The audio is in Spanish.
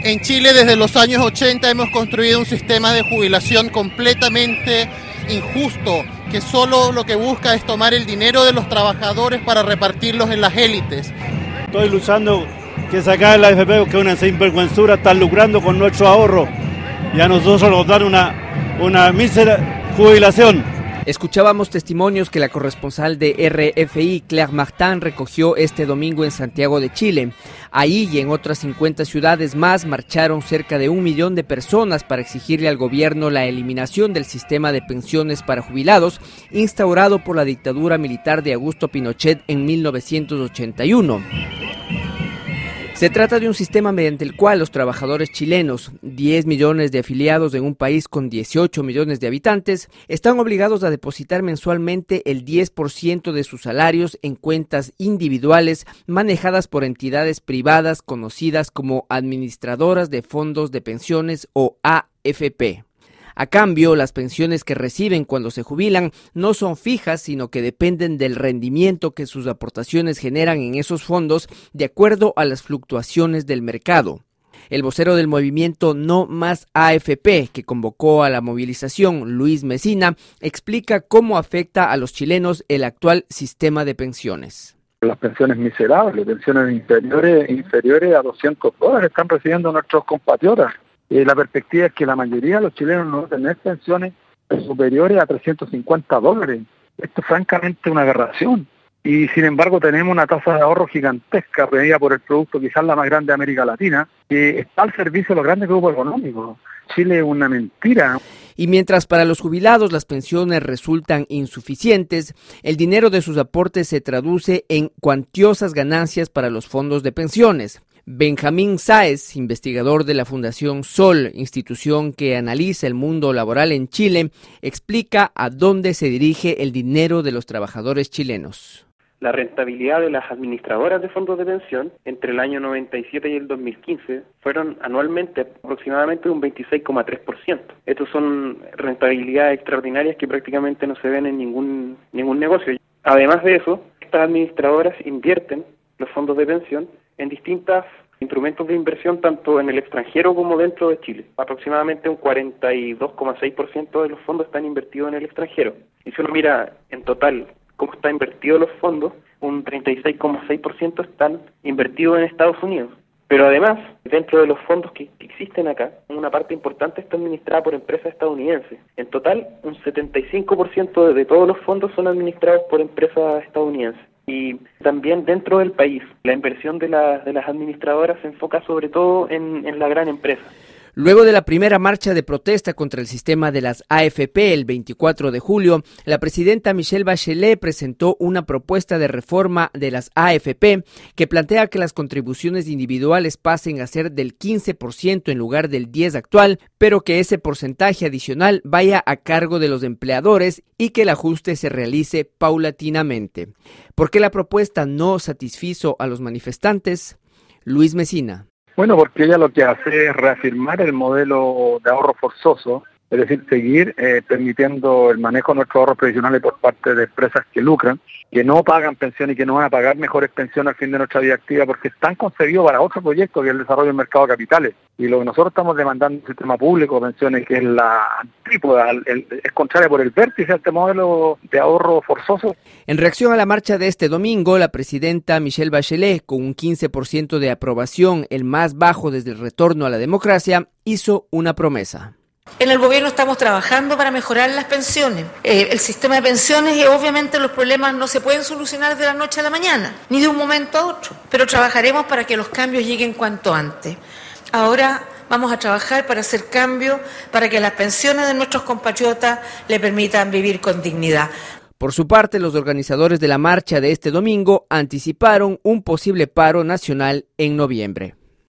En Chile desde los años 80 hemos construido un sistema de jubilación completamente injusto, que solo lo que busca es tomar el dinero de los trabajadores para repartirlos en las élites. Estoy luchando que sacar la AFP, que es una sinvergüenzura, están lucrando con nuestro ahorro y a nosotros nos dan una mísera jubilación. Escuchábamos testimonios que la corresponsal de RFI, Claire Martin, recogió este domingo en Santiago de Chile. Ahí y en otras 50 ciudades más marcharon cerca de 1 millón de personas para exigirle al gobierno la eliminación del sistema de pensiones para jubilados instaurado por la dictadura militar de Augusto Pinochet en 1981. Se trata de un sistema mediante el cual los trabajadores chilenos, 10 millones de afiliados en un país con 18 millones de habitantes, están obligados a depositar mensualmente el 10% de sus salarios en cuentas individuales manejadas por entidades privadas conocidas como administradoras de fondos de pensiones o AFP. A cambio, las pensiones que reciben cuando se jubilan no son fijas, sino que dependen del rendimiento que sus aportaciones generan en esos fondos de acuerdo a las fluctuaciones del mercado. El vocero del movimiento No Más AFP, que convocó a la movilización, Luis Mesina, explica cómo afecta a los chilenos el actual sistema de pensiones. Las pensiones miserables, pensiones inferiores a $200 están recibiendo nuestros compatriotas. La perspectiva es que la mayoría de los chilenos no van a tener pensiones superiores a $350. Esto es francamente una aberración. Y sin embargo tenemos una tasa de ahorro gigantesca, medida por el producto quizás la más grande de América Latina, que está al servicio de los grandes grupos económicos. Chile es una mentira. Y mientras para los jubilados las pensiones resultan insuficientes, el dinero de sus aportes se traduce en cuantiosas ganancias para los fondos de pensiones. Benjamín Sáez, investigador de la Fundación Sol, institución que analiza el mundo laboral en Chile, explica a dónde se dirige el dinero de los trabajadores chilenos. La rentabilidad de las administradoras de fondos de pensión entre el año 97 y el 2015 fueron anualmente aproximadamente un 26,3%. Estos son rentabilidades extraordinarias que prácticamente no se ven en ningún negocio. Además de eso, estas administradoras invierten los fondos de pensión en distintos instrumentos de inversión tanto en el extranjero como dentro de Chile. Aproximadamente un 42,6% de los fondos están invertidos en el extranjero. Y si uno mira en total cómo están invertidos los fondos, un 36,6% están invertidos en Estados Unidos. Pero además, dentro de los fondos que existen acá, una parte importante está administrada por empresas estadounidenses. En total, un 75% de todos los fondos son administrados por empresas estadounidenses. Y también dentro del país, la inversión de las administradoras se enfoca sobre todo en la gran empresa. Luego de la primera marcha de protesta contra el sistema de las AFP el 24 de julio, la presidenta Michelle Bachelet presentó una propuesta de reforma de las AFP que plantea que las contribuciones individuales pasen a ser del 15% en lugar del 10% actual, pero que ese porcentaje adicional vaya a cargo de los empleadores y que el ajuste se realice paulatinamente. ¿Por qué la propuesta no satisfizo a los manifestantes? Luis Mesina. Bueno, porque ella lo que hace es reafirmar el modelo de ahorro forzoso, es decir, seguir permitiendo el manejo de nuestros ahorros previsionales por parte de empresas que lucran, que no pagan pensiones y que no van a pagar mejores pensiones al fin de nuestra vida activa porque están concebidos para otro proyecto que es el desarrollo del mercado de capitales. Y lo que nosotros estamos demandando en el sistema público de pensiones, que es la antípoda, es contraria por el vértice a este modelo de ahorro forzoso. En reacción a la marcha de este domingo, la presidenta Michelle Bachelet, con un 15% de aprobación, el más bajo desde el retorno a la democracia, hizo una promesa. En el gobierno estamos trabajando para mejorar las pensiones, el sistema de pensiones, y obviamente los problemas no se pueden solucionar de la noche a la mañana, ni de un momento a otro, pero trabajaremos para que los cambios lleguen cuanto antes. Ahora vamos a trabajar para hacer cambios para que las pensiones de nuestros compatriotas le permitan vivir con dignidad. Por su parte, los organizadores de la marcha de este domingo anticiparon un posible paro nacional en noviembre.